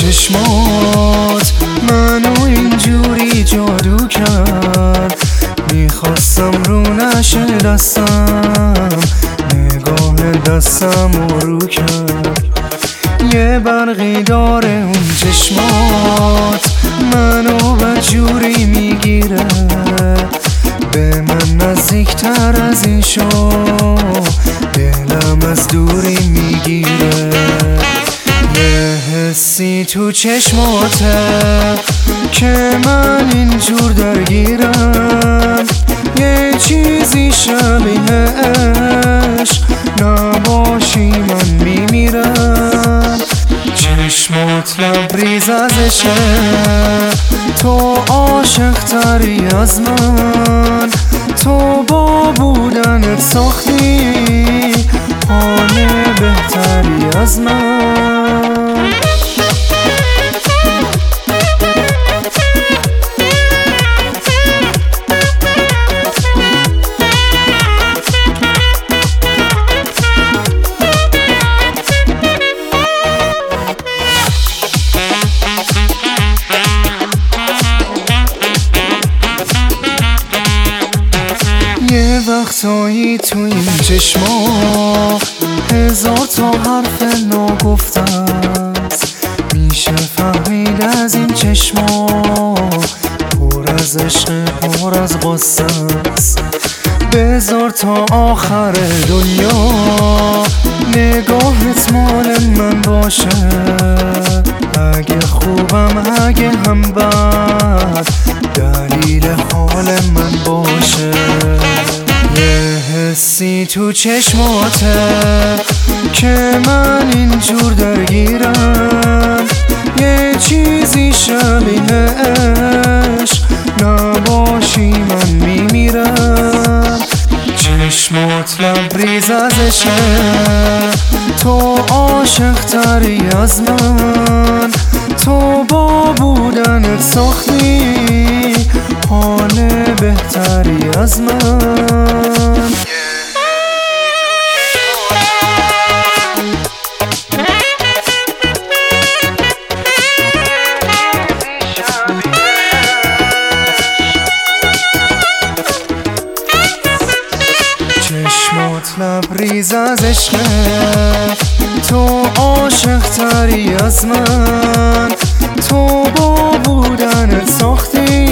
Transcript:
چشمات منو اینجوری جادو کرد، میخواستم رو نشه دستم، نگاه دستم رو کرد. یه برقی داره اون چشمات، منو بدجوری میگیره، به من نزدیکتر از این شو، دلم از دوری میگیره. یه حسی تو چشماته که من اینجور درگیرم، یه چیزی شبیه عشق نباشی من میمیرم. چشمات لبریز از عشقه، تو عاشق تری از من، تو با بودنت ساختی حال بهتری از من. یه وقتایی تو این چشما هزار تا حرف ناگفتم، میشه فهمید از این چشما پر از عشق پر از غصه است. بذار تا آخر دنیا نگاهت مال من باشه، اگه خوبم اگه هم بد دلیل حال من باشه. یه حسی تو چشماته که من اینجور درگیرم، یه چیزی شبیه عشق نباشی من میمیرم. چشمات لبریز از عشقه، تو عاشق تری از من، تو با بودنت ساختی حال بهتری از من. چشمات لبریز از عشقه، تو عاشق تری از من، تو با بودنت ساختی